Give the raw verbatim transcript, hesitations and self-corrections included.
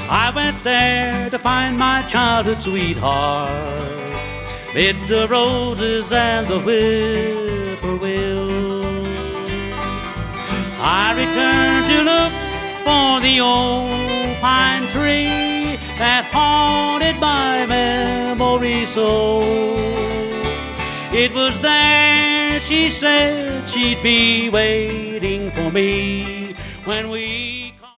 I went there to find my childhood sweetheart, mid the roses and the whippoorwill. I returned to look for the old pine tree that haunted my memory so. It was there, she said, she'd be waiting for me when we